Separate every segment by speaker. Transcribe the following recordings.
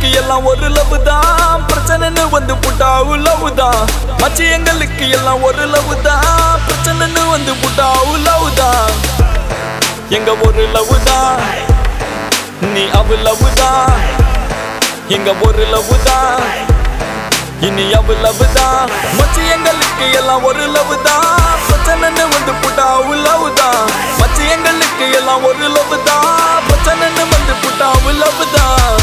Speaker 1: எங்களுக்கு எல்லாம் ஒரு லவ் தான் பிரச்சனைன்னு வந்து புட்டாவு லவ் தான் மச்சி எங்களுக்கு எல்லாம் ஒரு லவ் தான் பிரச்சனைன்னு வந்து புட்டாவு லவ் தான் எங்க ஒரு லவ் தான் நீ அவ லவ் தான் எங்க ஒரு லவ் தான் இனி அவ லவ் தான் மச்சி எங்களுக்கு எல்லாம் ஒரு லவ் தான் பிரச்சனைன்னு வந்து புட்டாவு லவ் தான் மச்சி எங்களுக்கு எல்லாம் ஒரு லவ் தான் பிரச்சனைன்னு வந்து புட்டாவு லவ் தான்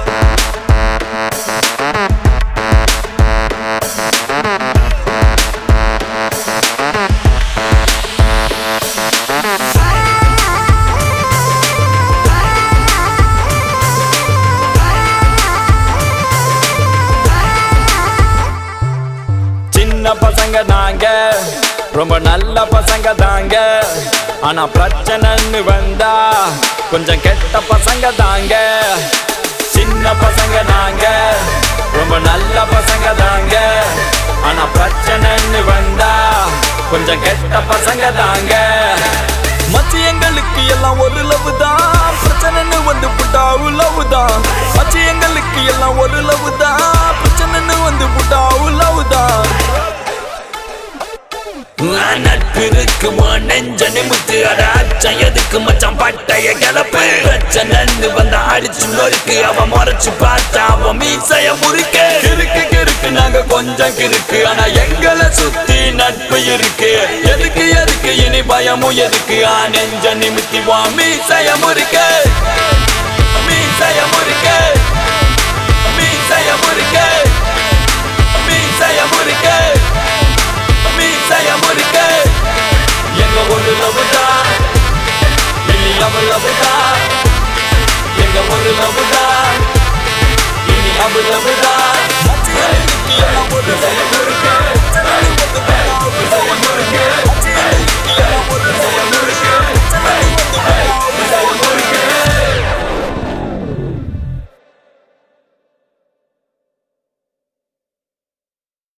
Speaker 1: பசங்க நாங்க ரொம்ப நல்ல பசங்க தாங்க ஆனா பிரச்சனைன்னு வந்தா கொஞ்சம் கெட்ட பசங்க தாங்க சின்ன பசங்க நாங்க ரொம்ப நல்ல பசங்க தாங்க ஆனா பிரச்சனைன்னு வந்தா கொஞ்சம் கெட்ட பசங்க தாங்க மச்சி எங்களுக்கு எல்லாம் ஒரு லவ் தான் பிரச்சனைன்னு வந்து புட்டாவு லவ் தான் மச்சி எங்களுக்கு எல்லாம் ஒரு லவ் தான் பிரச்சனைன்னு வந்து புட்டாவு லவ் தான்
Speaker 2: நட்பு இருக்கு நெஞ்ச நிமித்து அட அச்சம் எதுக்கு மச்சான் பட்டைய கிளப்பு பிரச்சனை வந்தா அடிச்சு நொறுக்கு அவ முறைச்சு பார்த்தா அவ மீசைய முறுக்கு
Speaker 1: கிறுக்கு கிறுக்கு நாங்க கொஞ்சம் கிறுக்கு ஆனா எங்களை சுத்தி நட்பு இருக்கு எதுக்கு எதுக்கு இனி பயமும் எதுக்கு நெஞ்ச நிமித்தி வா மீசைய முறுக்கு மீசைய முறுக்கு மீசைய முறுக்கு மீசைய முறுக்கு மீசைய முறுக்கு எங்க ஒரு லவ் தான் இனி அவ லவ் தான் எங்க ஒரு லவ் தான் இனி அவ லவ் தான் மச்சி எங்களுக்கு எல்லாம் ஒரு